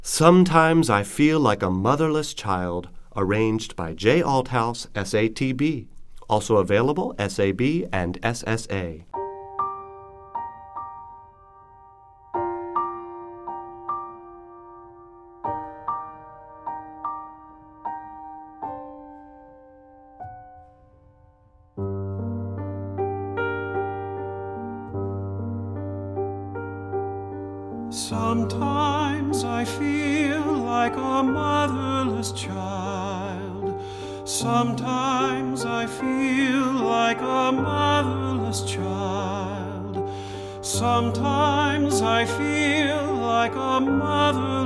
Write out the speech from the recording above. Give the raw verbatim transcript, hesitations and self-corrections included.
Sometimes I Feel Like a Motherless Child, arranged by J. Althouse, S A T B. Also available S A B and S S A. Sometimes I feel like a motherless child. Sometimes I feel like a motherless child. Sometimes I feel like a motherless